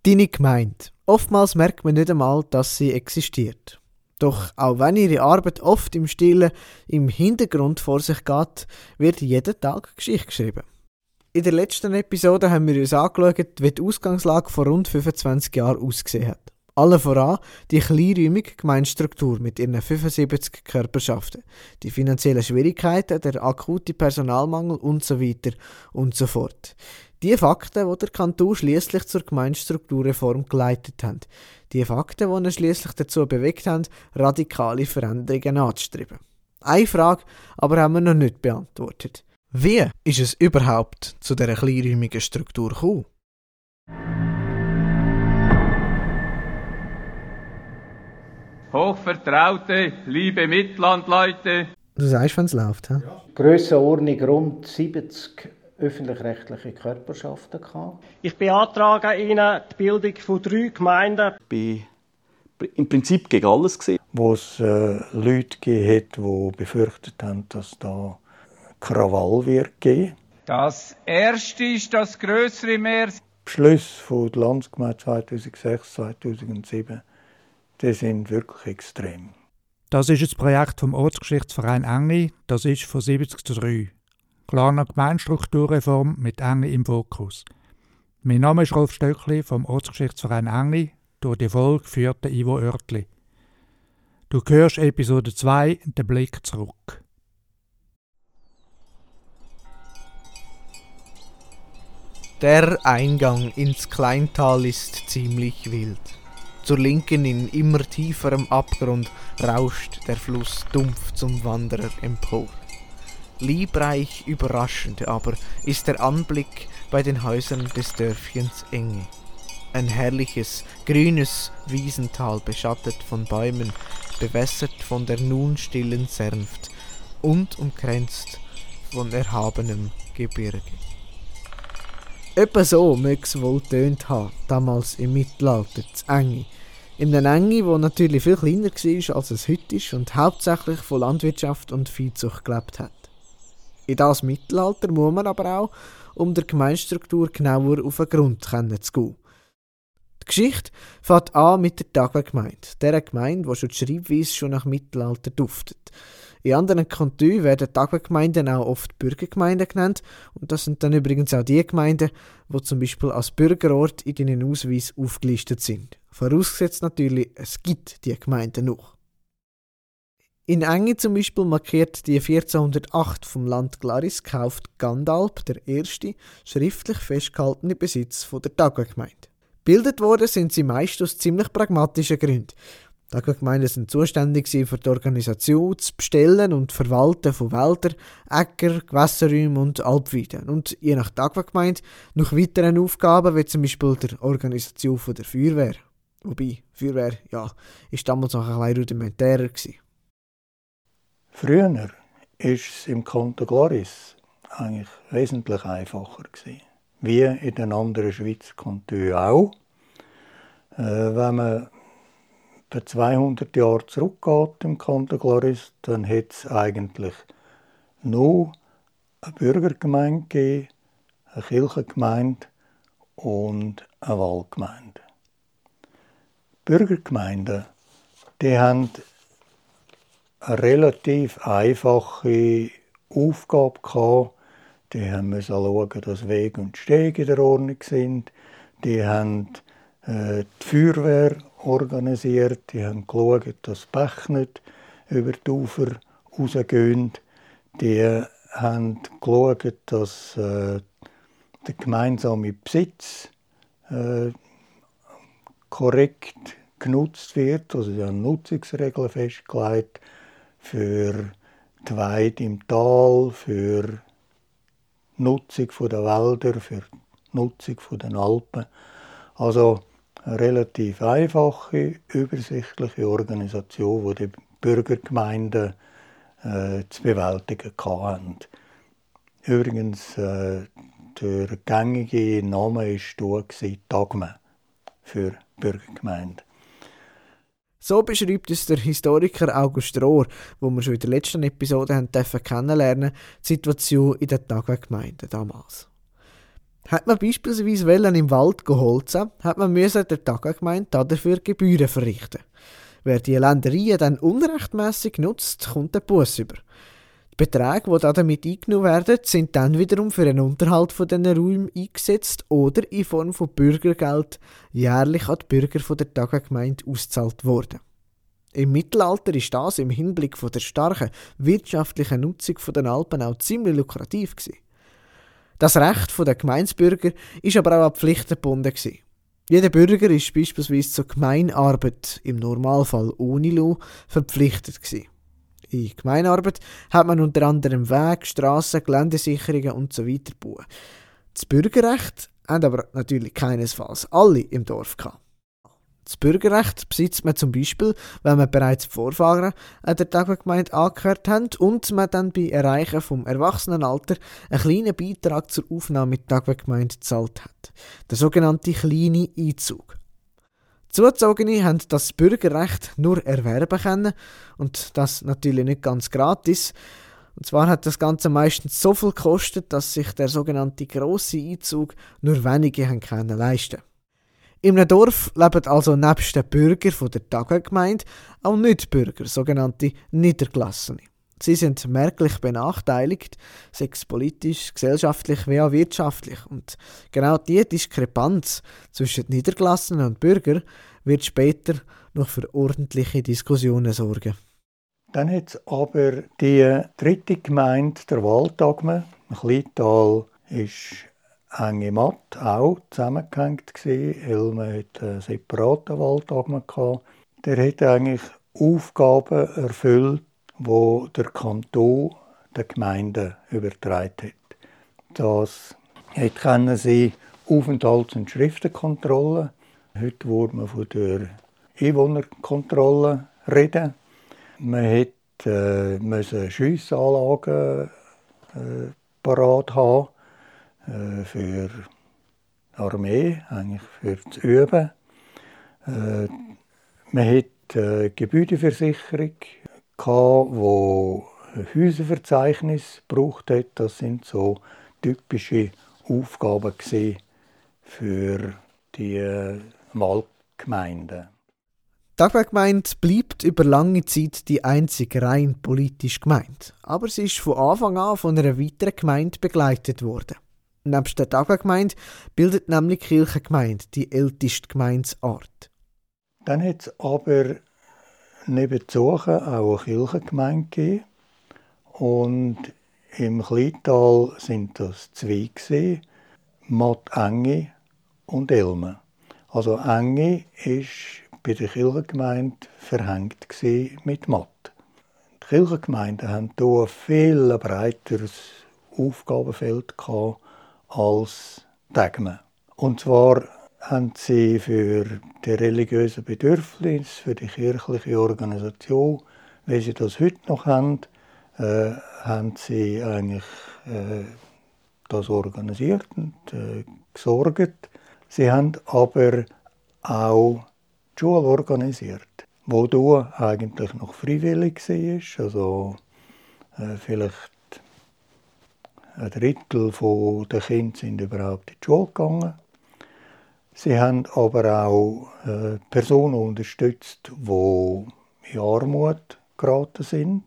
Deine Gemeinde. Oftmals merkt man nicht einmal, dass sie existiert. Doch auch wenn ihre Arbeit oft im Stillen im Hintergrund vor sich geht, wird jeden Tag Geschichte geschrieben. In der letzten Episode haben wir uns angeschaut, wie die Ausgangslage vor rund 25 Jahren ausgesehen hat. Allen voran die kleinräumige Gemeindestruktur mit ihren 75 Körperschaften, die finanziellen Schwierigkeiten, der akute Personalmangel und so weiter und so fort. Die Fakten, die der Kanton schliesslich zur Gemeindestrukturreform geleitet haben. Die Fakten, die ihn schliesslich dazu bewegt haben, radikale Veränderungen anzustreben. Eine Frage aber haben wir noch nicht beantwortet. Wie ist es überhaupt zu dieser kleinräumigen Struktur gekommen? Hochvertraute, liebe Mitlandleute. Du sagst, wenn es läuft, he? Ja. Grössenordnung rund 70 öffentlich-rechtliche Körperschaften gehabt. Ich beantrage Ihnen die Bildung von 3 Gemeinden. Ich war im Prinzip gegen alles. Wo es Leute gegeben hat, die befürchtet haben, dass da Krawall wird geben. Das erste ist das grössere Meer. Beschlüsse von der Landsgemeinde 2006, 2007, die sind wirklich extrem. Das ist das Projekt vom Ortsgeschichtsverein Engli. Das ist von 70:3. Klarer Gemeindestrukturreform mit Engli im Fokus. Mein Name ist Rolf Stöckli vom Ortsgeschichtsverein Engli. Durch die Folge führte Ivo Oertli. Du hörst Episode 2, den Blick zurück. Der Eingang ins Kleintal ist ziemlich wild. Zur Linken in immer tieferem Abgrund rauscht der Fluss dumpf zum Wanderer empor. Liebreich überraschend aber ist der Anblick bei den Häusern des Dörfchens Enge. Ein herrliches, grünes Wiesental beschattet von Bäumen, bewässert von der nun stillen Sernft und umkränzt von erhabenem Gebirge. Etwa so möge es wohl tönt haben, damals im Mittelalter, zu Engi. In einer Engi, die natürlich viel kleiner war, als es heute ist und hauptsächlich von Landwirtschaft und Viehzucht gelebt hat. In das Mittelalter muss man aber auch, um der Gemeindestruktur genauer auf den Grund zu gehen. Die Geschichte fängt an mit der Tagegemeinde, der Gemeinde, die schon die Schreibweise schon nach Mittelalter duftet. In anderen Kantonen werden Tagegemeinden auch oft Bürgergemeinden genannt und das sind dann übrigens auch die Gemeinden, die zum Beispiel als Bürgerort in den Ausweis aufgelistet sind. Vorausgesetzt natürlich, es gibt die Gemeinden noch. In Engi zum Beispiel markiert die 1408 vom Land Glaris gekauft Gandalb der erste schriftlich festgehaltene Besitz von der Tagegemeinde. Gebildet worden sind sie meist aus ziemlich pragmatischen Gründen. Die Tagegemeinden sind zuständig für die Organisation, das Bestellen und Verwalten von Wäldern, Äcker, Gewässerräumen und Alpweiden. Und je nach Tagegemeinde noch weiteren Aufgaben, wie zum Beispiel der Organisation von der Feuerwehr. Wobei, Feuerwehr, ist damals noch ein bisschen rudimentärer gewesen. Früher war es im Kanton Glaris eigentlich wesentlich einfacher gewesen. Wie in den anderen Schweizer Kantonen auch. Wenn man etwa 200 Jahre zurückgeht im Kanton Glaris, dann hat es eigentlich nur eine Bürgergemeinde gegeben, eine Kirchengemeinde und eine Waldgemeinde. Die Bürgergemeinden, die haben eine relativ einfache Aufgabe gehabt. Die mussten schauen, dass Wege und Stege in der Ordnung sind. Die haben die Feuerwehr organisiert. Die haben geschaut, dass die Bäche nicht über die Ufer rausgehen. Die haben geschaut, dass der gemeinsame Besitz korrekt genutzt wird. Also sie haben Nutzungsregeln festgelegt für die Weide im Tal, für die Nutzung der Wälder, für die Nutzung der Alpen. Also eine relativ einfache, übersichtliche Organisation, die die Bürgergemeinden zu bewältigen hatten. Übrigens, der gängige Name war Tagme für Bürgergemeinde. So beschreibt es der Historiker August Rohr, wo wir schon in der letzten Episode kennenlernen durften, die Situation in der Tagegemeinde damals. Hat man beispielsweise im Wald holzen, hat man der Tagegemeinde dafür Gebühren verrichten. Wer die Ländereien dann unrechtmäßig nutzt, kommt der Buss über. Die Beträge, die damit eingenommen werden, sind dann wiederum für den Unterhalt von diesen Räumen eingesetzt oder in Form von Bürgergeld jährlich an die Bürger von der Tagegemeinde ausgezahlt worden. Im Mittelalter ist das im Hinblick von der starken wirtschaftlichen Nutzung der Alpen auch ziemlich lukrativ gewesen. Das Recht der Gemeindebürger ist aber auch an Pflichten gebunden gewesen. Jeder Bürger ist beispielsweise zur Gemeinarbeit im Normalfall ohne Lohn verpflichtet gewesen. In Gemeinarbeit hat man unter anderem Wege, Strassen, Geländesicherungen usw. gebaut. Das Bürgerrecht haben aber natürlich keinesfalls alle im Dorf gehabt. Das Bürgerrecht besitzt man zum Beispiel, wenn man bereits Vorfahren an der Tagegemeinde angehört hat und man dann bei Erreichen vom Erwachsenenalter einen kleinen Beitrag zur Aufnahme in die Tagegemeinde gezahlt hat. Der sogenannte kleine Einzug. Zugezogene haben das Bürgerrecht nur erwerben können und das natürlich nicht ganz gratis. Und zwar hat das Ganze meistens so viel gekostet, dass sich der sogenannte grosse Einzug nur wenige haben können leisten. In einem Dorf leben also nebst den Bürgern der Tagegemeinde auch Nicht-Bürger, sogenannte Niedergelassene. Sie sind merklich benachteiligt, sei es politisch, gesellschaftlich wie auch wirtschaftlich. Und genau diese Diskrepanz zwischen Niedergelassenen und Bürgern wird später noch für ordentliche Diskussionen sorgen. Dann hat es aber die dritte Gemeinde, der Waldagme. Kleintal ist Enge Matt auch zusammengehängt gewesen. Elme hat einen separaten Waldagme gehabt. Der hat eigentlich Aufgaben erfüllt, die der Kanton den Gemeinden übertragen hat. Das können sie Aufenthalts- und Schriftenkontrolle. Heute würde man von der Einwohnerkontrolle reden. Man musste Schiessanlagen parat haben für die Armee, eigentlich für das Üben. Man hatte eine Gebäudeversicherung, die ein Häuserverzeichnis gebraucht hat. Das sind so typische Aufgaben für die Waldgemeinden. Die Tagegemeinde bleibt über lange Zeit die einzige rein politische Gemeinde, aber sie ist von Anfang an von einer weiteren Gemeinde begleitet worden. Nebst der Tagegemeinde bildet nämlich die Kirchengemeinde die älteste Gemeindeart. Dann hat es aber neben Zochen auch eine Kirchengemeinde gegeben. Und im Kleintal sind das zwei gewesen, Matt Enge und Elme. Also Enge war bei der Kirchengemeinde verhängt mit Matt. Die Kirchengemeinden hatten hier ein viel breiteres Aufgabenfeld als die Agme. Und zwar haben sie für die religiösen Bedürfnisse, für die kirchliche Organisation, wie sie das heute noch haben sie eigentlich das organisiert und gesorgt. Sie haben aber auch die Schule organisiert, wo du eigentlich noch freiwillig war. Also vielleicht ein Drittel der Kinder sind überhaupt in die Schule gegangen. Sie haben aber auch Personen unterstützt, die in Armut geraten sind,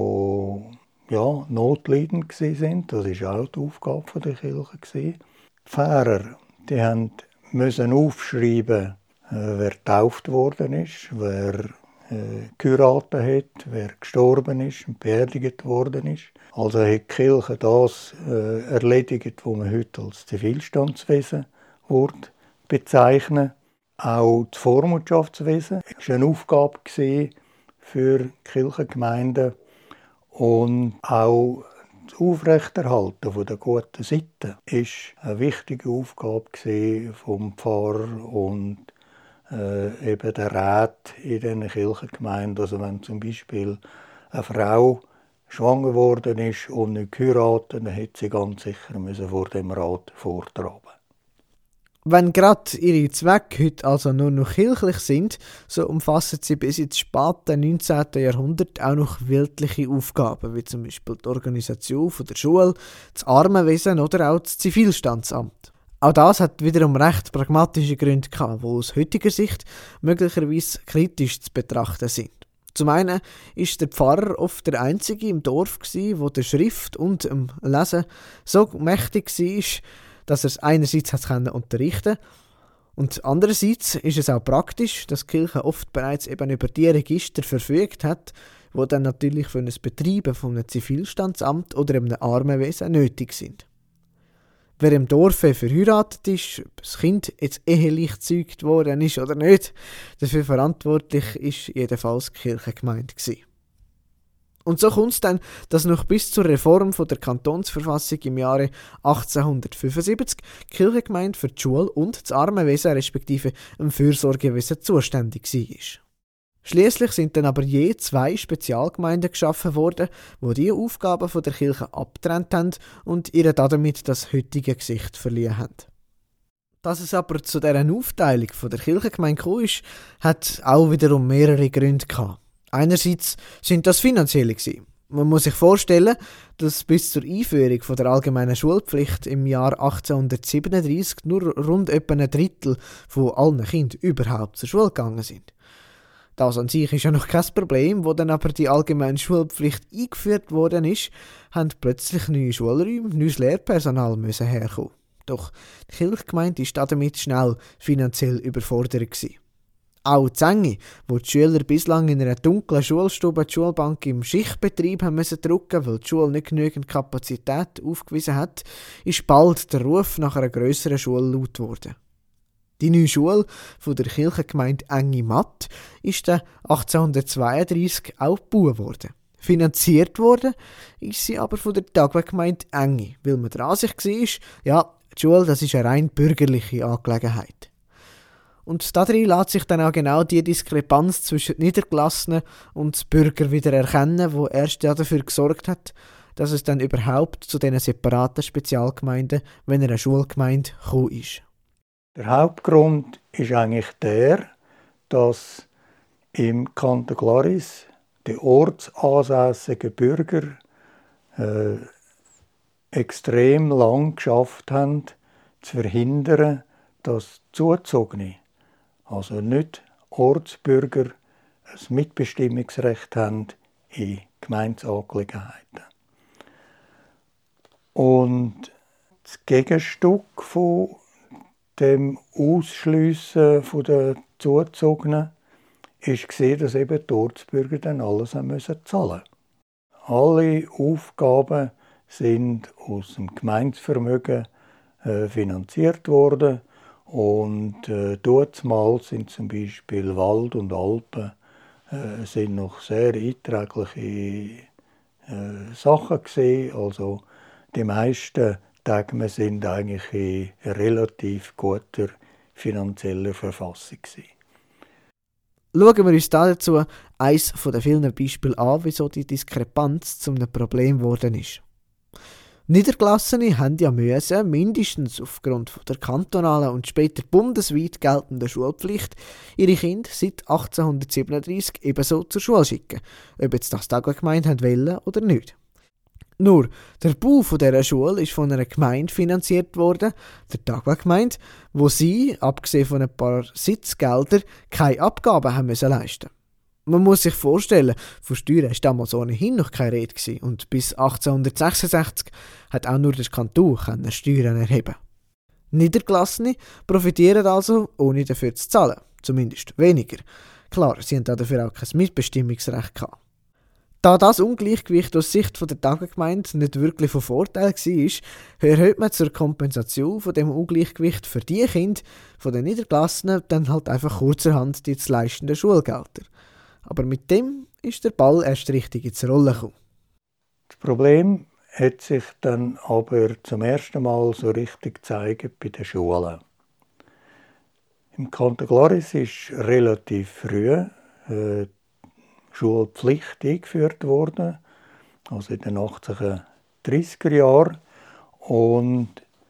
die notleidend waren. Das war auch die Aufgabe der Kirche. Die Pfarrer mussten aufschreiben, wer getauft worden ist, wer geheiratet hat, wer gestorben ist und beerdigt worden ist. Also hat die Kirche das erledigt, was man heute als Zivilstandswesen bezeichnen. Auch das Vormundschaftswesen war eine Aufgabe für die Kirchengemeinden und auch das Aufrechterhalten der guten Sitten war eine wichtige Aufgabe vom Pfarrer und eben der Rat in diesen Kirchengemeinden. Also wenn zum Beispiel eine Frau schwanger geworden ist und nicht geheiratet, dann hätte sie ganz sicher vor dem Rat vortragen. Wenn gerade ihre Zwecke heute also nur noch kirchlich sind, so umfassen sie bis ins späte 19. Jahrhundert auch noch weltliche Aufgaben, wie zum Beispiel die Organisation der Schule, das Armenwesen oder auch das Zivilstandsamt. Auch das hat wiederum recht pragmatische Gründe gehabt, die aus heutiger Sicht möglicherweise kritisch zu betrachten sind. Zum einen ist der Pfarrer oft der Einzige im Dorf gsi, wo der Schrift und dem Lesen so mächtig war, dass er es einerseits unterrichten konnte. Und andererseits ist es auch praktisch, dass die Kirche oft bereits eben über die Register verfügt hat, die dann natürlich für ein Betreiben von einem Zivilstandsamt oder einem Armenwesen nötig sind. Wer im Dorf verheiratet ist, ob das Kind jetzt ehelich gezeugt worden ist oder nicht, dafür verantwortlich ist jedenfalls die Kirchengemeinde gewesen. Und so kommt es dann, dass noch bis zur Reform von der Kantonsverfassung im Jahre 1875 die Kirchengemeinde für die Schule und das Armenwesen respektive im Fürsorgewesen zuständig war. Schliesslich sind dann aber je 2 Spezialgemeinden geschaffen worden, die diese Aufgaben von der Kirche abgetrennt haben und ihr damit das heutige Gesicht verliehen haben. Dass es aber zu dieser Aufteilung von der Kirchengemeinde gekommen ist, hat auch wiederum mehrere Gründe gehabt. Einerseits sind das finanzielle gewesen. Man muss sich vorstellen, dass bis zur Einführung von der allgemeinen Schulpflicht im Jahr 1837 nur rund etwa ein Drittel von allen Kindern überhaupt zur Schule gegangen sind. Das an sich ist ja noch kein Problem, wo dann aber die allgemeine Schulpflicht eingeführt worden ist, haben plötzlich neue Schulräume, neues Lehrpersonal müssen herkommen. Doch die Kirchgemeinde war damit schnell finanziell überfordert gewesen. Auch die Enge, wo die Schüler bislang in einer dunklen Schulstube die Schulbank im Schichtbetrieb haben müssen drücken, weil die Schule nicht genügend Kapazität aufgewiesen hat, ist bald der Ruf nach einer grösseren Schule laut geworden. Die neue Schule von der Kirchengemeinde Engi-Matt ist dann 1832 auch gebaut worden. Finanziert worden ist sie aber von der Tagwegemeinde Engi, weil man der Ansicht war, ja, die Schule das ist eine rein bürgerliche Angelegenheit. Und darin lässt sich dann auch genau die Diskrepanz zwischen Niedergelassenen und den Bürgern wieder erkennen, wo erst dafür gesorgt hat, dass es dann überhaupt zu diesen separaten Spezialgemeinden, wenn eine Schulgemeinde gekommen ist. Der Hauptgrund ist eigentlich der, dass im Kanton Glaris die ortsansässigen Bürger extrem lang geschafft haben, zu verhindern, dass Zuzogene, also nicht Ortsbürger, ein Mitbestimmungsrecht haben in Gemeindeangelegenheiten. Und das Gegenstück von dem Ausschliessen der Zuzogenen war, dass eben die Ortsbürger dann alles zahlen mussten. Alle Aufgaben sind aus dem Gemeindevermögen finanziert worden und damals sind zum Beispiel Wald und Alpen sind noch sehr einträgliche Sachen gewesen. Also die meisten Tage sind eigentlich in relativ guter finanzieller Verfassung gewesen. Schauen wir uns dazu eines der vielen Beispiele an, wieso die Diskrepanz zu einem Problem geworden ist. Niedergelassene haben ja müssen, mindestens aufgrund der kantonalen und später bundesweit geltenden Schulpflicht, ihre Kinder seit 1837 ebenso zur Schule schicken, ob jetzt das die Taggemeinde wollen oder nicht. Nur, der Bau dieser Schule ist von einer Gemeinde finanziert worden, der Taggemeinde, wo sie, abgesehen von ein paar Sitzgeldern, keine Abgaben haben müssen leisten. Man muss sich vorstellen, von Steuern war damals ohnehin noch keine Rede gewesen und bis 1866 hat auch nur der Kanton Steuern erheben. Niedergelassene profitieren also, ohne dafür zu zahlen, zumindest weniger. Klar, sie haben dafür auch kein Mitbestimmungsrecht gehabt. Da das Ungleichgewicht aus Sicht der Tagegemeinde nicht wirklich von Vorteil war, erhöht man zur Kompensation von dem Ungleichgewicht für die Kinder von den Niedergelassenen dann halt einfach kurzerhand die zu leistenden Schulgelder. Aber mit dem ist der Ball erst richtig ins Rollen gekommen. Das Problem hat sich dann aber zum ersten Mal so richtig gezeigt bei den Schulen. Im Kanton Glaris ist relativ früh Schulpflicht eingeführt worden, also in den 1830er Jahren. Und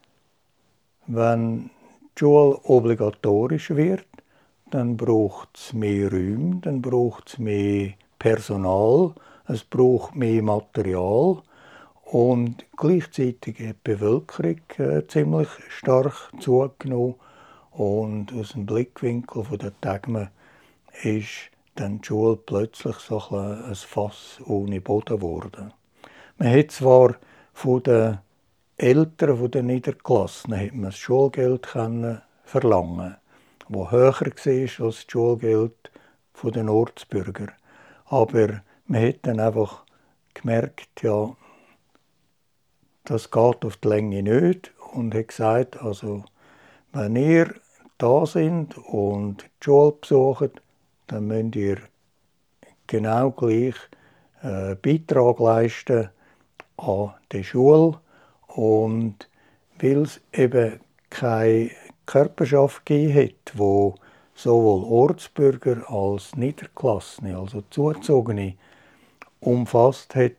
wenn die Schule obligatorisch wird, dann braucht es mehr Räume, dann braucht es mehr Personal, es braucht mehr Material Und gleichzeitig hat die Bevölkerung ziemlich stark zugenommen. Und aus dem Blickwinkel der Tegme ist dann die Schule plötzlich so ein Fass ohne Boden geworden. Man hat zwar von den Eltern, von den Niedergelassenen, hat man das Schulgeld verlangen, das höher war als das Schulgeld der Ortsbürger. Aber man hat dann einfach gemerkt, ja, das geht auf die Länge nicht, und hat gesagt, also, wenn ihr da sind und die Schule besucht, dann müsst ihr genau gleich einen Beitrag leisten an die Schule. Und weil es eben keine Körperschaft gegeben hat, wo sowohl Ortsbürger als Niedergelassene, also Zugezogene, umfasst hat,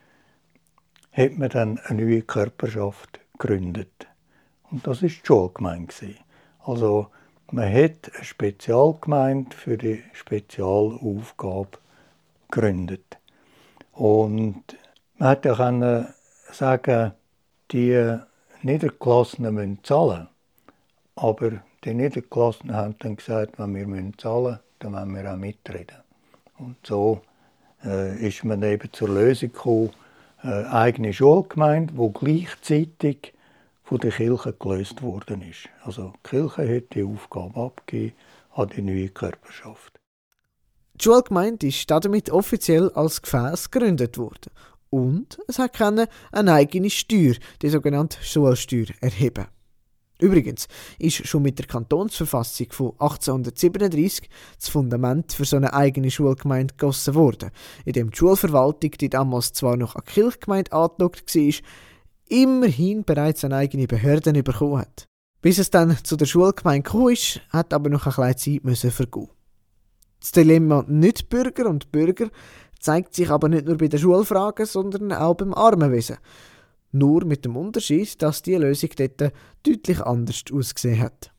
hat man dann eine neue Körperschaft gegründet. Und das war die Schulgemeinde. Also man hat eine Spezialgemeinde für die Spezialaufgabe gegründet. Und man hätte ja sagen, die Niedergelassenen müssen zahlen. Aber die Niedergelassenen haben dann gesagt, wenn wir zahlen müssen, dann wollen wir auch mitreden. Und so ist man eben zur Lösung gekommen, eine eigene Schulgemeinde, die gleichzeitig von der Kirche gelöst worden ist. Also die Kirche hat die Aufgabe abgegeben an die neue Körperschaft. Die Schulgemeinde ist damit offiziell als Gefäß gegründet worden. Und es hat eine eigene Steuer, die sogenannte Schulsteuer, erheben. Übrigens ist schon mit der Kantonsverfassung von 1837 das Fundament für so eine eigene Schulgemeinde gegossen worden, in dem die Schulverwaltung, die damals zwar noch an die Kirchgemeinde angelegt war, immerhin bereits eine eigene Behörde bekommen hat. Bis es dann zu der Schulgemeinde gekommen ist, hat aber noch eine kleine Zeit vergehen. Das Dilemma Nicht-Bürger und Bürger zeigt sich aber nicht nur bei den Schulfragen, sondern auch beim Armenwesen. Nur mit dem Unterschied, dass die Lösung dort deutlich anders ausgesehen hat.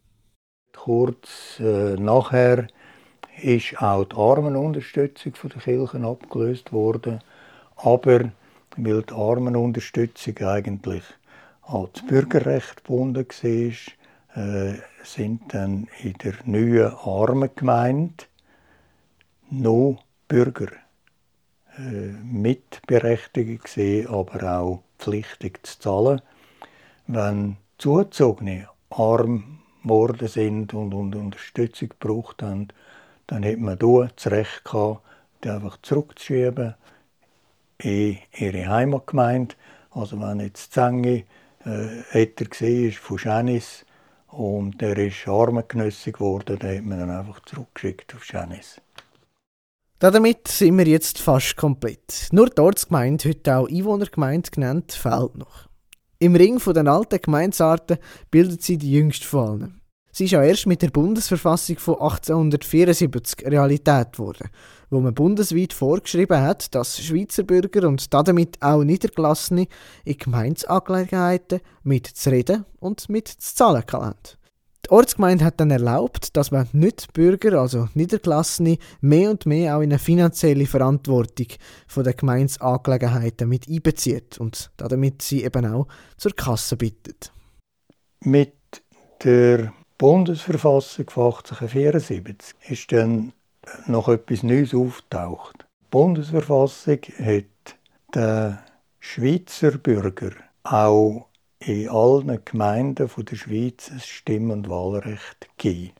Kurz nachher ist auch die Armenunterstützung von der Kirchen abgelöst worden. Aber weil die Armenunterstützung eigentlich als Bürgerrecht gebunden war, sind dann in der neuen Armengemeinde noch Bürger mitberechtigt gewesen, aber auch pflichtig zu zahlen. Wenn Zugezogene arm geworden sind und Unterstützung gebraucht haben, dann hat man hier das Recht gehabt, die einfach zurückzuschieben in ihre Heimatgemeinde. Also wenn jetzt Zengi älter war von Schänis und der ist armengenössig geworden, dann hat man ihn einfach zurückgeschickt auf Schänis. Damit sind wir jetzt fast komplett. Nur die Ortsgemeinde, heute auch Einwohnergemeinde genannt, fehlt noch. Im Ring der alten Gemeindearten bildet sie die jüngste von allen. Sie ist ja erst mit der Bundesverfassung von 1874 Realität geworden, wo man bundesweit vorgeschrieben hat, dass Schweizer Bürger und damit auch Niedergelassene in Gemeindeangelegenheiten mitzureden und mitzuzahlen haben. Die Ortsgemeinde hat dann erlaubt, dass man Nicht-Bürger, also Niedergelassene, mehr und mehr auch in eine finanzielle Verantwortung von der Gemeindeangelegenheiten mit einbezieht und damit sie eben auch zur Kasse bittet. Mit der Bundesverfassung von 1874 ist dann noch etwas Neues aufgetaucht. Die Bundesverfassung hat den Schweizer Bürger auch in allen Gemeinden der Schweiz ein Stimm- und Wahlrecht gegeben.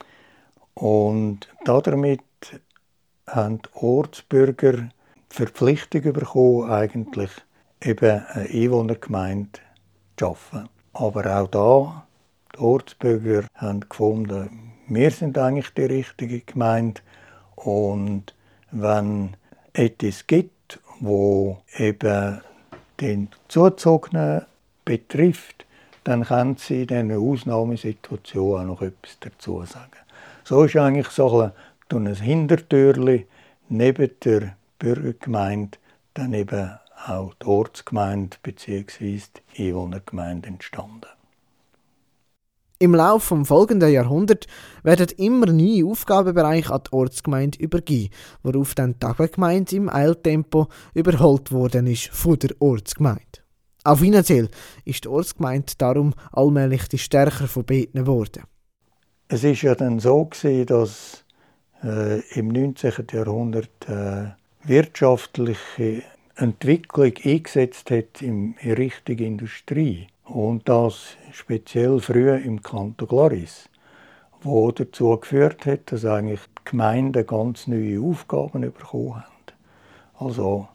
Und damit haben die Ortsbürger die Verpflichtung bekommen, eigentlich eben eine Einwohnergemeinde zu schaffen. Aber auch da, die Ortsbürger haben gefunden, wir sind eigentlich die richtige Gemeinde. Und wenn etwas gibt, wo eben den Zuzogenen betrifft, dann können sie in diesen Ausnahmesituationen auch noch etwas dazu sagen. So ist eigentlich so ein Hintertürchen neben der Bürgergemeinde dann eben auch die Ortsgemeinde bzw. die Einwohnergemeinde entstanden. Im Laufe des folgenden Jahrhunderts werden immer neue Aufgabenbereiche an die Ortsgemeinde übergeben, worauf dann die Tagegemeinde im Eiltempo überholt worden ist von der Ortsgemeinde. Auch finanziell ist die Ortsgemeinde darum allmählich die stärker von beiden geworden. Es war ja dann so, dass im 19. Jahrhundert wirtschaftliche Entwicklung eingesetzt hat in Richtung Industrie. Und das speziell früh im Kanton Glaris, wo dazu geführt hat, dass eigentlich die Gemeinden ganz neue Aufgaben bekommen haben. Also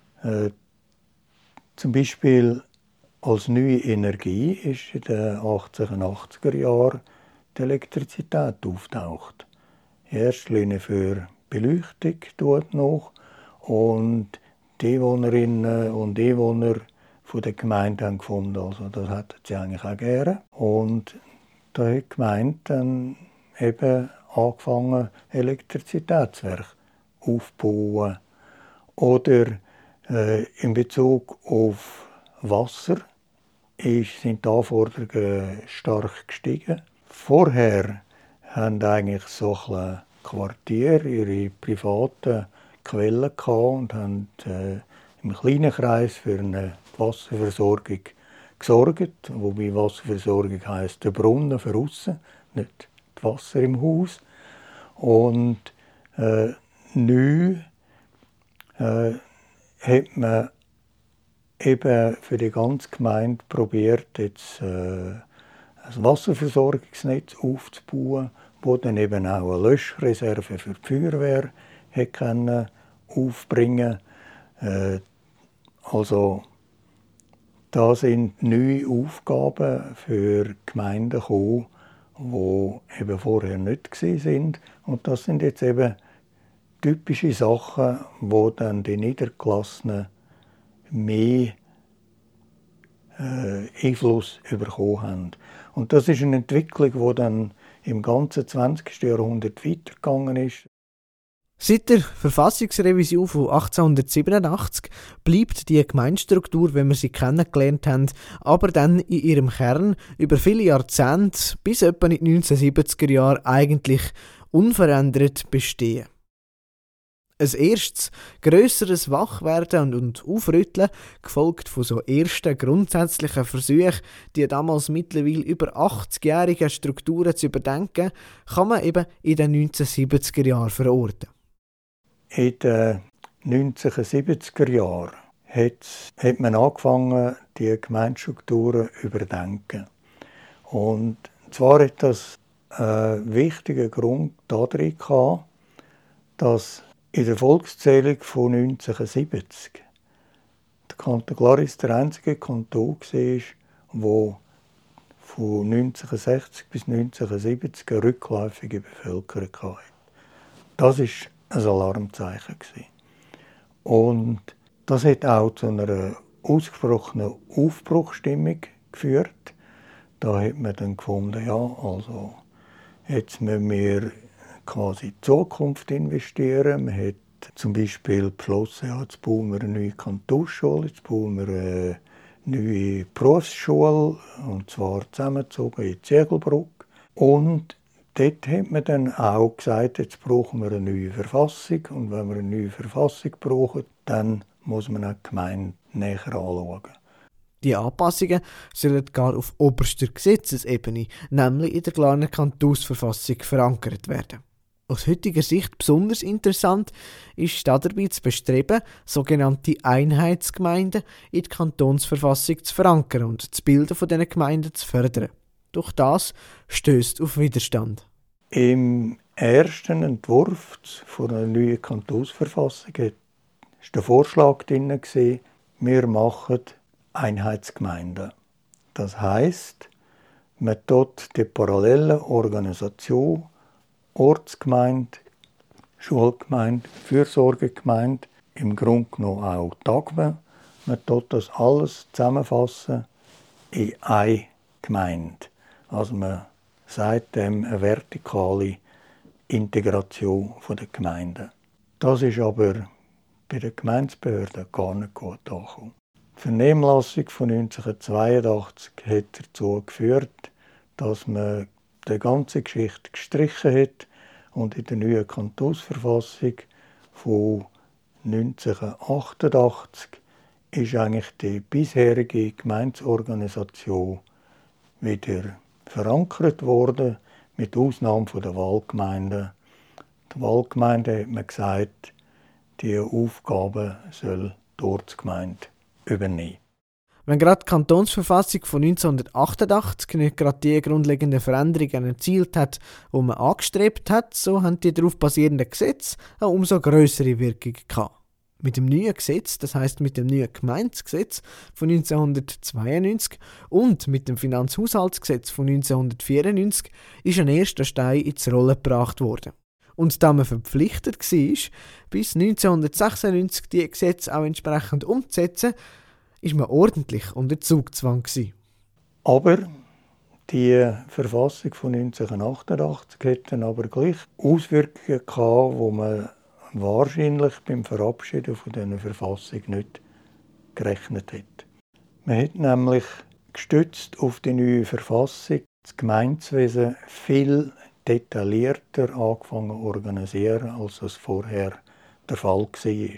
zum Beispiel als neue Energie ist in den 1880er Jahren die Elektrizität auftaucht. In erster Linie für Beleuchtung dort noch und die Einwohnerinnen und Einwohner von der Gemeinde haben gefunden, also das hätten sie eigentlich auch gerne. Und da hat die Gemeinde dann eben angefangen, Elektrizitätswerke aufzubauen. Oder in Bezug auf Wasser sind die Anforderungen stark gestiegen. Vorher haben eigentlich so ein Quartier ihre privaten Quellen gehabt und haben im kleinen Kreis für eine Wasserversorgung gesorgt. Wobei Wasserversorgung heisst der Brunnen für aussen, nicht das Wasser im Haus. Und neu hat man eben für die ganze Gemeinde probiert, jetzt ein Wasserversorgungsnetz aufzubauen, wo dann eben auch eine Löschreserve für die Feuerwehr aufbringen konnte. Also da sind neue Aufgaben für die Gemeinden gekommen, die eben vorher nicht waren. Und das sind jetzt eben typische Sachen, wo dann die Niedergelassenen mehr Einfluss bekommen haben. Und das ist eine Entwicklung, die dann im ganzen 20. Jahrhundert weitergegangen ist. Seit der Verfassungsrevision von 1887 bleibt die Gemeindestruktur, wie wir sie kennengelernt haben, aber dann in ihrem Kern über viele Jahrzehnte bis etwa in die 1970er Jahre eigentlich unverändert bestehen. Ein erstes, grösseres Wachwerden und Aufrütteln, gefolgt von so ersten grundsätzlichen Versuchen, die damals mittlerweile über 80-jährigen Strukturen zu überdenken, kann man eben in den 1970er Jahren verorten. In den 1970er Jahren hat man angefangen, die Gemeindestrukturen zu überdenken. Und zwar hat das einen wichtigen Grund darin gehabt, dass in der Volkszählung von 1970 der Kanton Glaris der einzige Kanton war, der von 1960 bis 1970 eine rückläufige Bevölkerung hatte. Das war ein Alarmzeichen. Und das hat auch zu einer ausgesprochenen Aufbruchsstimmung geführt. Da hat man dann gefunden, ja, also jetzt müssen wir quasi in die Zukunft investieren. Man hat zum Beispiel beschlossen, ja, jetzt bauen wir eine neue Kantonsschule, jetzt bauen wir eine neue Berufsschule, und zwar zusammengezogen in Ziegelbrück. Und dort hat man dann auch gesagt, jetzt brauchen wir eine neue Verfassung. Und wenn wir eine neue Verfassung brauchen, dann muss man auch die Gemeinde näher anschauen. Die Anpassungen sollen gar auf oberster Gesetzesebene, nämlich in der Glarner Kantonsverfassung, verankert werden. Aus heutiger Sicht besonders interessant ist dabei das Bestreben, sogenannte Einheitsgemeinden in die Kantonsverfassung zu verankern und das Bilden von diesen Gemeinden zu fördern. Doch das stößt auf Widerstand. Im ersten Entwurf einer neuen Kantonsverfassung war der Vorschlag drin, wir machen Einheitsgemeinden. Das heisst, man tut die parallele Organisation Ortsgemeinde, Schulgemeinde, Fürsorgegemeinde, im Grunde genommen auch Tagme. Man tut das alles zusammenfassen in eine Gemeinde. Also man sagt dem eine vertikale Integration der Gemeinden. Das ist aber bei den Gemeindebehörden gar nicht gut angekommen. Die Vernehmlassung von 1982 hat dazu geführt, dass man die ganze Geschichte gestrichen hat und in der neuen Kantonsverfassung von 1988 ist eigentlich die bisherige Gemeindeorganisation wieder verankert worden, mit Ausnahme der Wahlgemeinden. Die Wahlgemeinde hat man gesagt, die Aufgaben soll die Ortsgemeinde übernehmen. Wenn gerade die Kantonsverfassung von 1988 nicht gerade die grundlegenden Veränderungen erzielt hat, die man angestrebt hat, so haben die darauf basierenden Gesetze eine umso grössere Wirkung gehabt. Mit dem neuen Gesetz, das heisst mit dem neuen Gemeindegesetz von 1992 und mit dem Finanzhaushaltsgesetz von 1994 ist ein erster Stein ins Rollen gebracht worden. Und da man verpflichtet war, bis 1996 die Gesetze auch entsprechend umzusetzen, ist man ordentlich unter Zugzwang gewesen. Aber die Verfassung von 1988 hat dann aber gleich Auswirkungen gehabt, wo man wahrscheinlich beim Verabschieden von dieser Verfassung nicht gerechnet hat. Man hat nämlich gestützt auf die neue Verfassung das Gemeindewesen viel detaillierter angefangen zu organisieren, als das vorher der Fall war.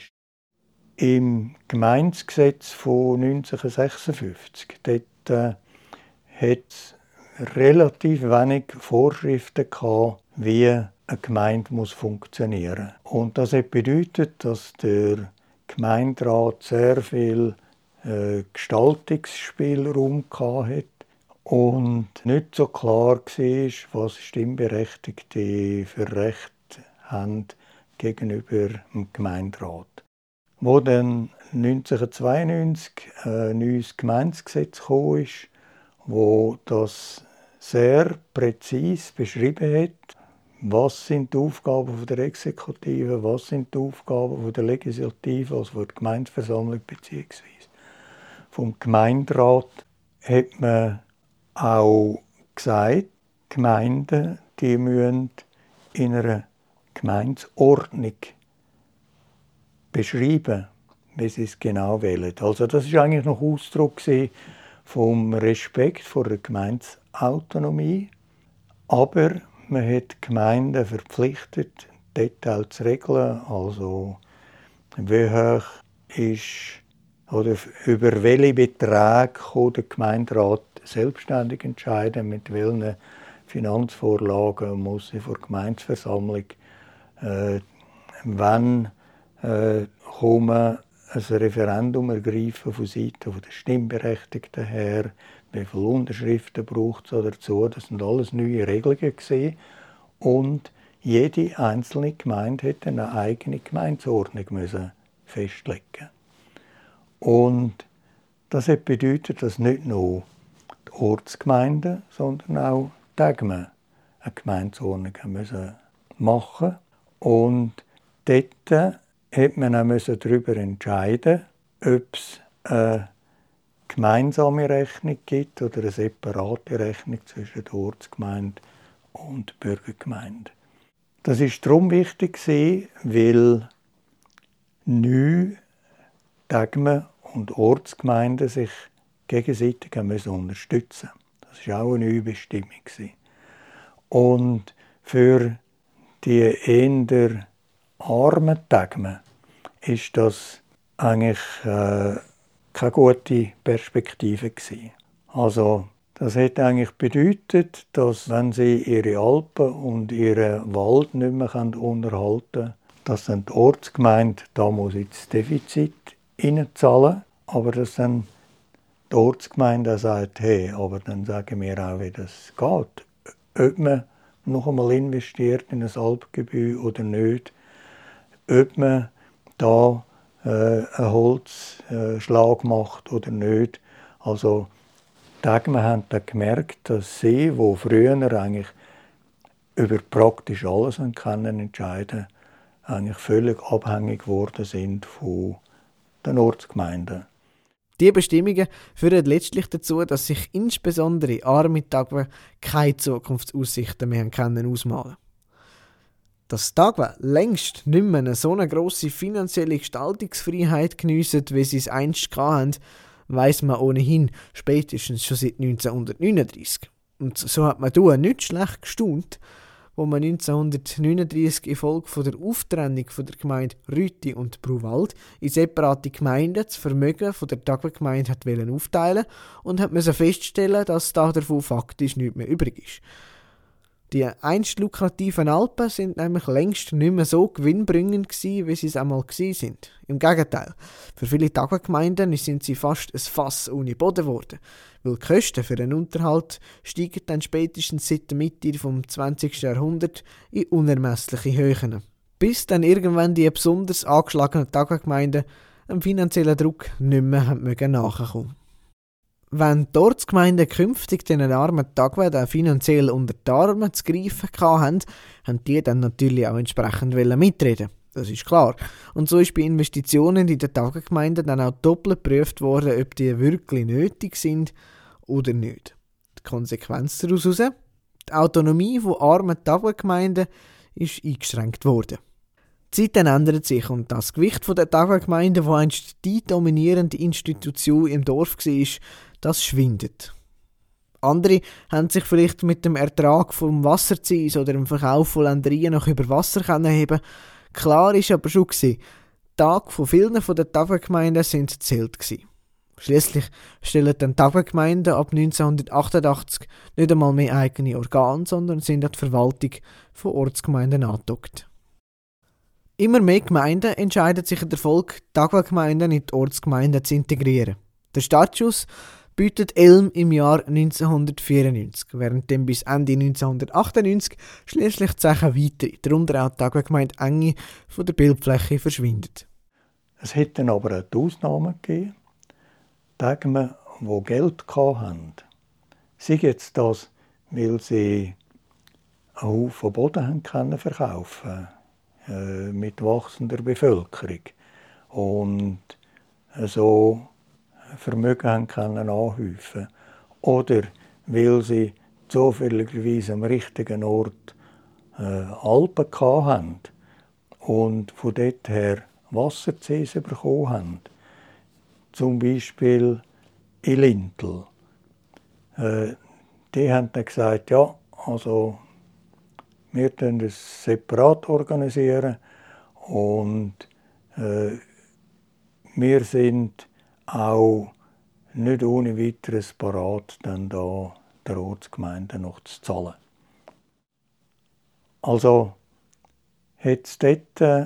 Im Gemeindegesetz von 1956 hat es relativ wenig Vorschriften gehabt, wie eine Gemeinde funktionieren muss. Und das hat bedeutet, dass der Gemeinderat sehr viel Gestaltungsspielraum hatte und nicht so klar war, was Stimmberechtigte für Rechte haben gegenüber dem Gemeinderat. Wo dann 1992 ein neues Gemeindegesetz kam, wo das sehr präzise beschrieben hat, was sind die Aufgaben der Exekutive, was sind die Aufgaben der Legislative, also der Gemeindeversammlung bzw. vom Gemeinderat, hat man auch gesagt, Gemeinden die müssen in einer Gemeindeordnung beschreiben, wie sie es genau wollen. Also das war eigentlich noch Ausdruck vom Respekt vor der Gemeindeautonomie, aber man hat die Gemeinden verpflichtet, Details zu regeln, also wie hoch ist oder über welche Beträge kann der Gemeinderat selbstständig entscheiden, mit welchen Finanzvorlagen muss sie vor der Gemeindeversammlung, wann kann man ein Referendum ergreifen von Seiten der Stimmberechtigten her, wie viele Unterschriften braucht es dazu. Das sind alles neue Regelungen gewesen. Und jede einzelne Gemeinde hätte eine eigene Gemeindeordnung festlegen. Und das hat bedeutet, dass nicht nur die Ortsgemeinden, sondern auch die Gemeinden eine Gemeindeordnung machen mussten. Und dort hat man auch darüber entscheiden, ob es eine gemeinsame Rechnung gibt oder eine separate Rechnung zwischen der Ortsgemeinde und der Bürgergemeinde. Das war darum wichtig, weil neu Gemeinden und Ortsgemeinden sich gegenseitig unterstützen mussten. Das war auch eine neue Bestimmung. Und für die eher armen Gemeinden ist das eigentlich keine gute Perspektive gewesen. Also das hat eigentlich bedeutet, dass wenn sie ihre Alpen und ihren Wald nicht mehr unterhalten können, dass dann die Ortsgemeinde da muss ins Defizit hineinzahlen, aber dass dann die Ortsgemeinde auch sagt, hey, aber dann sagen wir auch, wie das geht. Ob man noch einmal investiert in ein Alpgebäude oder nicht, ob man da einen Holzschlag macht oder nicht. Also die Gemeinden haben dann gemerkt, dass sie, die früher eigentlich über praktisch alles entscheiden können, eigentlich völlig abhängig geworden sind von den Ortsgemeinden. Diese Bestimmungen führen letztlich dazu, dass sich insbesondere arme Tagwe keine Zukunftsaussichten mehr ausmalen können. Dass Tagwe längst nicht mehr eine so grosse finanzielle Gestaltungsfreiheit geniessen, wie sie es einst hatten, weiss man ohnehin spätestens schon seit 1939. Und so hat man da nicht schlecht gestaunt, wo man 1939 infolge von der Auftrennung von der Gemeinde Rüti und Bruwald in separate Gemeinden das Vermögen von der Tagwerkgemeinde hat aufteilen und hat feststellen, dass davon faktisch nichts mehr übrig ist. Die einst lukrativen Alpen sind nämlich längst nicht mehr so gewinnbringend gewesen, wie sie es einmal gewesen sind. Im Gegenteil, für viele Tagwerkgemeinden sind sie fast ein Fass ohne Boden geworden, weil die Kosten für den Unterhalt steigen dann spätestens seit der Mitte des 20. Jahrhunderts in unermessliche Höhen. Bis dann irgendwann die besonders angeschlagenen Tagwerkgemeinden dem finanziellen Druck nicht mehr nachkommen. Wenn die Ortsgemeinden künftig den armen Tagwerken finanziell unter die Arme zu greifen hatten, haben die dann natürlich auch entsprechend mitreden. Das ist klar. Und so ist bei Investitionen in den Tagwerkgemeinden dann auch doppelt geprüft worden, ob die wirklich nötig sind oder nicht. Die Konsequenz daraus: die Autonomie von armen Tagwerkgemeinden ist eingeschränkt worden. Die Zeiten ändern sich und das Gewicht der Tagwerkgemeinden, wo einst die dominierende Institution im Dorf war, das schwindet. Andere haben sich vielleicht mit dem Ertrag vom Wasserzins oder dem Verkauf von Ländereien noch über Wasser heben. Klar ist aber schon gewesen, die Tage von vielen der Tagwerkgemeinden sind gezählt gewesen. Schliesslich stellen die Tagwerkgemeinden ab 1988 nicht einmal mehr eigene Organe, sondern sind an die Verwaltung von Ortsgemeinden angedockt. Immer mehr Gemeinden entscheiden sich in der Folge, die Tagwerkgemeinden in die Ortsgemeinden zu integrieren. Der Startschuss bietet Elm im Jahr 1994, während dann bis Ende 1998 schliesslich die Sachen weiter, darunter auch die Tagwerkgemeinde Engi, von der Bildfläche verschwindet. Es hätte dann aber auch die Ausnahmen gegeben, die Geld hatten. Sei jetzt das, weil sie einen Haufen Boden können verkaufen mit wachsender Bevölkerung und so Vermögen können anhäufen. Oder weil sie zufälligerweise am richtigen Ort Alpen hatten und von dort her Wasserzins bekommen haben. Zum Beispiel in Lintel. Die haben dann gesagt, ja, also wir organisieren das separat organisieren und wir sind auch nicht ohne weiteres parat, dann da der Ortsgemeinde noch zu zahlen. Also ist da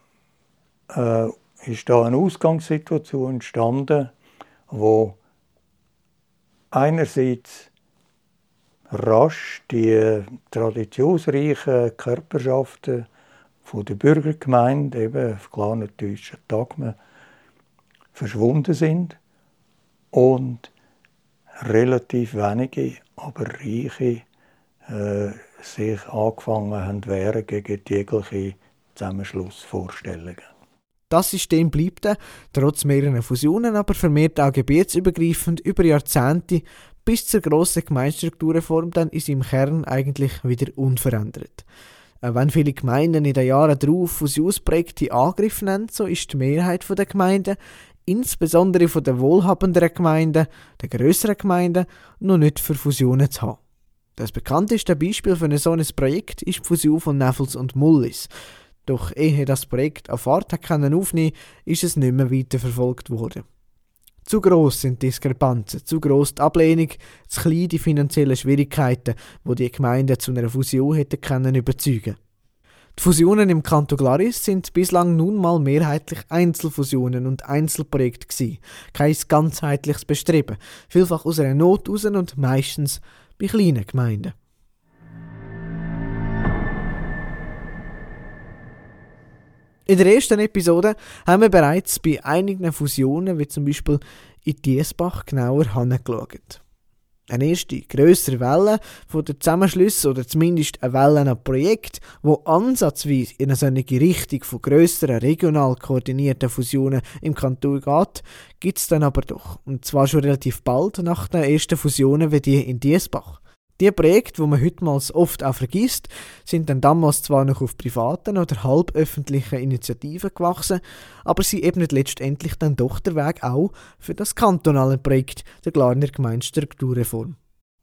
eine Ausgangssituation entstanden, wo einerseits rasch die traditionsreichen Körperschaften von der Bürgergemeinde, eben auf Glarner-Deutscher Tagme, verschwunden sind und relativ wenige, aber reiche sich angefangen haben wehren gegen jegliche Zusammenschlussvorstellungen. Das System bleibt trotz mehrerer Fusionen, aber vermehrt auch gebietsübergreifend über Jahrzehnte bis zur grossen Gemeindestrukturreform dann in seinem Kern eigentlich wieder unverändert. Wenn viele Gemeinden in den Jahren darauf Fusionsprojekte in Angriff nehmen, so ist die Mehrheit der Gemeinden, insbesondere von den wohlhabenderen Gemeinden, den grösseren Gemeinden, noch nicht für Fusionen zu haben. Das bekannteste Beispiel für so ein Projekt ist die Fusion von Neffels und Mullis. Doch ehe das Projekt an Fahrt aufnehmen konnte, ist es nicht mehr weiterverfolgt worden. Zu gross sind die Diskrepanzen, zu gross die Ablehnung, zu klein die finanziellen Schwierigkeiten, die die Gemeinden zu einer Fusion hätten können überzeugen. Die Fusionen im Kanton Glaris sind bislang nun mal mehrheitlich Einzelfusionen und Einzelprojekte gewesen. Kein ganzheitliches Bestreben, vielfach aus einer Not heraus und meistens bei kleinen Gemeinden. In der ersten Episode haben wir bereits bei einigen Fusionen, wie zum Beispiel in Diesbach, genauer hingeschaut. Eine erste grössere Welle von den Zusammenschlüssen oder zumindest eine Welle an Projekt, wo ansatzweise in eine solche Richtung von grösseren, regional koordinierten Fusionen im Kanton geht, gibt es dann aber doch. Und zwar schon relativ bald nach den ersten Fusionen wie die in Diesbach. Die Projekte, die man heute oft auch vergisst, sind dann damals zwar noch auf privaten oder halböffentlichen Initiativen gewachsen, aber sie ebnet letztendlich dann doch der Weg auch für das kantonale Projekt der Glarner Gemeindestrukturreform.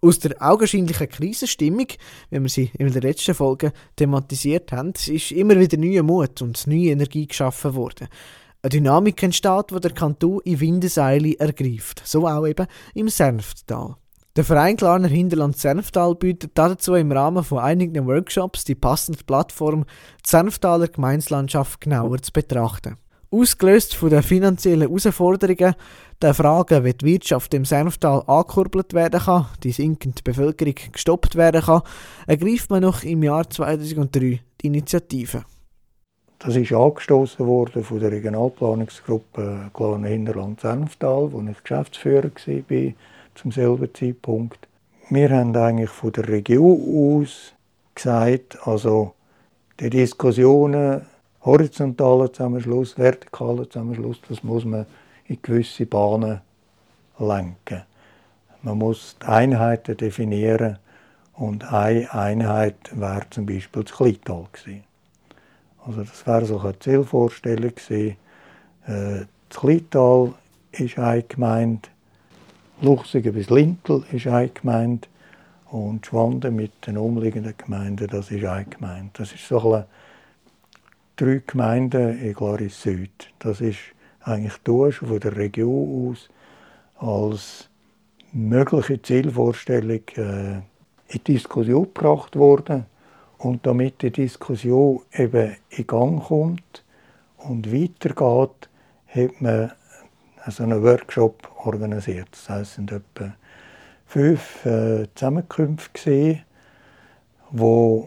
Aus der augenscheinlichen Krisenstimmung, wie wir sie in der letzten Folge thematisiert haben, ist immer wieder neuer Mut und neue Energie geschaffen worden. Eine Dynamik entsteht, die der Kanton in Windeseile ergreift, so auch eben im Senftal. Der Verein Glarner Hinterland Senftal bietet dazu im Rahmen von einigen Workshops die passende Plattform, die Senftaler Gemeindelandschaft genauer zu betrachten. Ausgelöst von den finanziellen Herausforderungen, der Fragen, wie die Wirtschaft im Senftal angekurbelt werden kann, die sinkende Bevölkerung gestoppt werden kann, ergreift man noch im Jahr 2003 die Initiative. Das ist angestoßen worden von der Regionalplanungsgruppe Glarner Hinterland Senftal, wo ich Geschäftsführer war zum selben Zeitpunkt. Wir haben eigentlich von der Region aus gesagt, also die Diskussionen, horizontaler Zusammenschluss, vertikaler Zusammenschluss, das muss man in gewisse Bahnen lenken. Man muss die Einheiten definieren und eine Einheit wäre zum Beispiel das Kleintal gewesen. Also das wäre so eine Zielvorstellung gewesen. Das Kleintal ist eine Gemeinde, Luchsige bis Lintel ist eine Gemeinde und Schwanden mit den umliegenden Gemeinden, das ist eine Gemeinde. Das ist so ein 3 Gemeinden in Glaris Süd. Das ist eigentlich von der Region aus als mögliche Zielvorstellung in die Diskussion gebracht worden. Und damit die Diskussion eben in Gang kommt und weitergeht, hat man so einen Workshop organisiert. Das heisst, es sind etwa 5 Zusammenkünfte gesehen, wo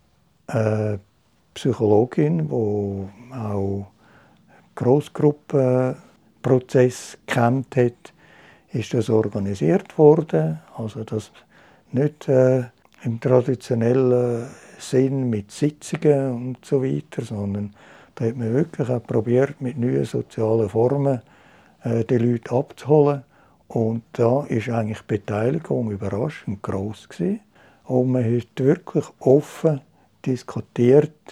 Psychologin, die auch Grossgruppenprozess gekannt hat, ist das organisiert worden. Also das nicht im traditionellen Sinn mit Sitzungen und so weiter, sondern da hat man wirklich auch probiert, mit neuen sozialen Formen die Leute abzuholen. Und da war eigentlich die Beteiligung überraschend gross gewesen. Und man hat wirklich offen diskutiert,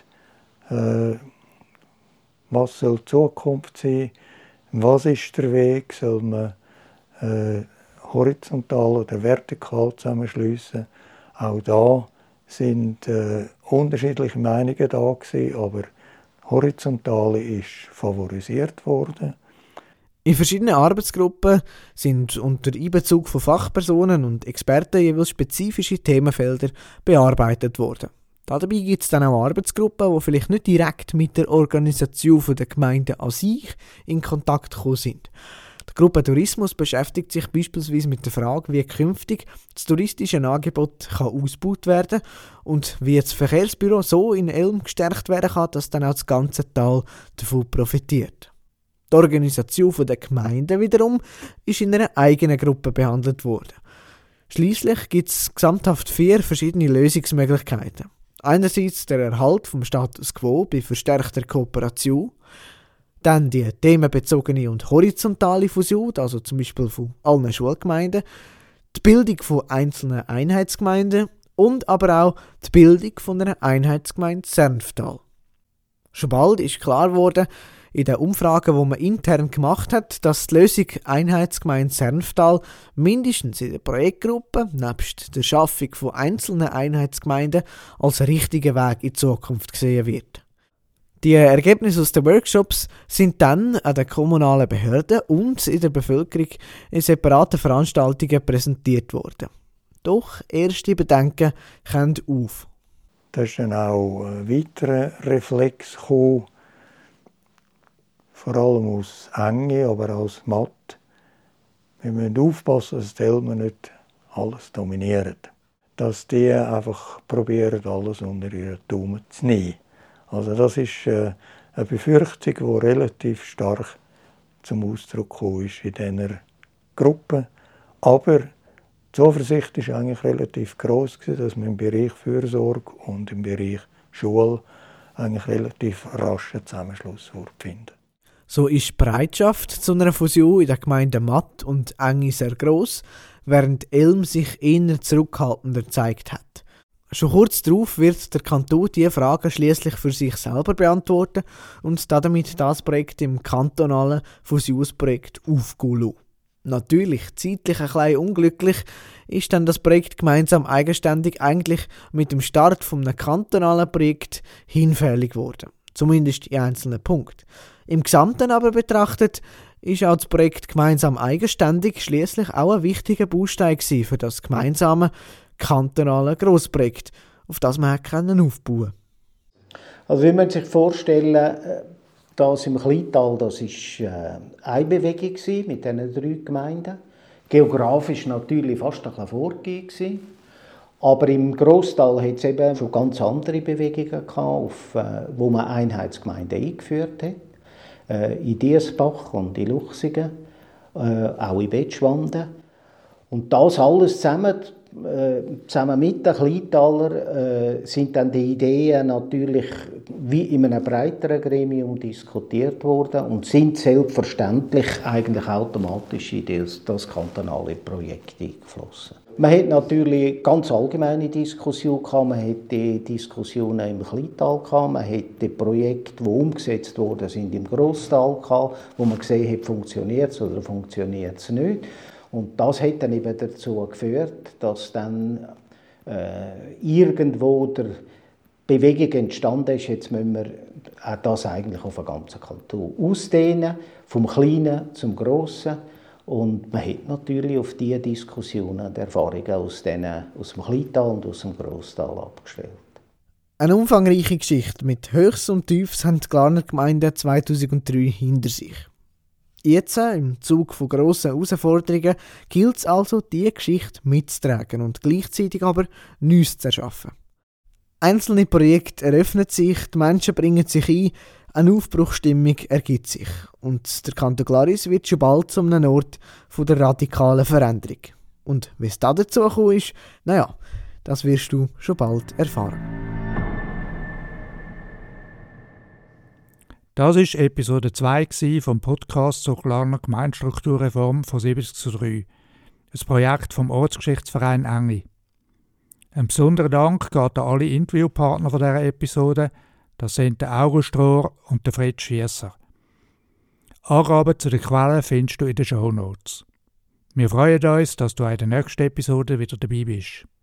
was soll die Zukunft sein, was ist der Weg, soll man horizontal oder vertikal zusammenschliessen. Auch da sind unterschiedliche Meinungen da gewesen, aber horizontale ist favorisiert worden. In verschiedenen Arbeitsgruppen sind unter Einbezug von Fachpersonen und Experten jeweils spezifische Themenfelder bearbeitet worden. Dabei gibt es dann auch Arbeitsgruppen, die vielleicht nicht direkt mit der Organisation der Gemeinde an sich in Kontakt gekommen sind. Die Gruppe Tourismus beschäftigt sich beispielsweise mit der Frage, wie künftig das touristische Angebot ausgebaut werden kann und wie das Verkehrsbüro so in Elm gestärkt werden kann, dass dann auch das ganze Tal davon profitiert. Die Organisation der Gemeinden wiederum ist in einer eigenen Gruppe behandelt worden. Schliesslich gibt es gesamthaft 4 verschiedene Lösungsmöglichkeiten. Einerseits der Erhalt vom Status quo bei verstärkter Kooperation, dann die themenbezogene und horizontale Fusion, also zum Beispiel von allen Schulgemeinden, die Bildung von einzelnen Einheitsgemeinden und aber auch die Bildung von einer Einheitsgemeinde Senftal. Schon bald ist klar geworden, in den Umfragen, die man intern gemacht hat, dass die Lösung Einheitsgemeinde Senftal mindestens in der Projektgruppe, nebst der Schaffung von einzelnen Einheitsgemeinden, als richtiger Weg in die Zukunft gesehen wird. Die Ergebnisse aus den Workshops sind dann an den kommunalen Behörden und in der Bevölkerung in separaten Veranstaltungen präsentiert worden. Doch erste Bedenken kommen auf. Da ist dann auch ein weiterer Reflex gekommen, vor allem aus Enge, aber auch aus Matt. Wir müssen aufpassen, dass die Elmen nicht alles dominieren. Dass die einfach probieren, alles unter ihren Daumen zu nehmen. Also das ist eine Befürchtung, die relativ stark zum Ausdruck gekommen ist in dieser Gruppe. Aber die Zuversicht war eigentlich relativ gross, dass man im Bereich Fürsorge und im Bereich Schule eigentlich relativ rasch einen Zusammenschluss finden. So ist die Bereitschaft zu einer Fusion in den Gemeinden Matt und Enge sehr gross, während Elm sich eher zurückhaltender gezeigt hat. Schon kurz darauf wird der Kanton diese Fragen schließlich für sich selber beantworten und damit das Projekt im kantonalen Fusionsprojekt aufgehen lassen. Natürlich, zeitlich ein bisschen unglücklich, ist dann das Projekt gemeinsam eigenständig eigentlich mit dem Start von einem kantonalen Projekt hinfällig geworden. Zumindest in einzelnen Punkten. Im Gesamten aber betrachtet ist auch das Projekt gemeinsam eigenständig schließlich auch ein wichtiger Baustein für das gemeinsame kantonale Grossprojekt, auf das man aufbauen konnte. Also wie man sich vorstellen, das im Kleintal, das war eine Bewegung mit diesen 3 Gemeinden. Geografisch natürlich fast ein bisschen vorgegeben. Aber im Grosstal hat es eben schon ganz andere Bewegungen gehabt, wo man Einheitsgemeinden eingeführt hat. In Diesbach und in Luchsingen, auch in Betschwanden. Und das alles zusammen mit den Kleintalern sind dann die Ideen natürlich wie in einem breiteren Gremium diskutiert worden und sind selbstverständlich eigentlich automatisch in das kantonale Projekt eingeflossen. Man hat natürlich ganz allgemeine Diskussionen gehabt, man hat die Diskussionen im Kleintal gehabt, man hat die Projekte, die umgesetzt wurden, sind im Grosstal gehabt, wo man gesehen hat, funktioniert es oder funktioniert es nicht. Und das hat dann eben dazu geführt, dass dann irgendwo der Bewegung entstanden ist, jetzt müssen wir auch das eigentlich auf den ganzen Kanton ausdehnen, vom Kleinen zum Grossen. Und man hat natürlich auf diese Diskussionen die Erfahrungen aus dem Kleintal und aus dem Grosstal abgestellt. Eine umfangreiche Geschichte mit Höchst und Tiefs haben die Glarner Gemeinden 2003 hinter sich. Jetzt, im Zug von grossen Herausforderungen, gilt es also, diese Geschichte mitzutragen und gleichzeitig aber Neues zu erschaffen. Einzelne Projekte eröffnen sich, die Menschen bringen sich ein, eine Aufbruchsstimmung ergibt sich. Und der Kanton Glaris wird schon bald zu einem Ort der radikalen Veränderung. Und wie es dazu gekommen ist, das wirst du schon bald erfahren. Das war Episode 2 vom Podcast zur Glarner Gemeindestrukturreform von 70:3. Ein Projekt vom Ortsgeschichtsverein Engi. Ein besonderer Dank geht an alle Interviewpartner von dieser Episode. Das sind der August Rohr und der Fred Schiesser. Angaben zu den Quellen findest du in den Shownotes. Wir freuen uns, dass du in der nächsten Episode wieder dabei bist.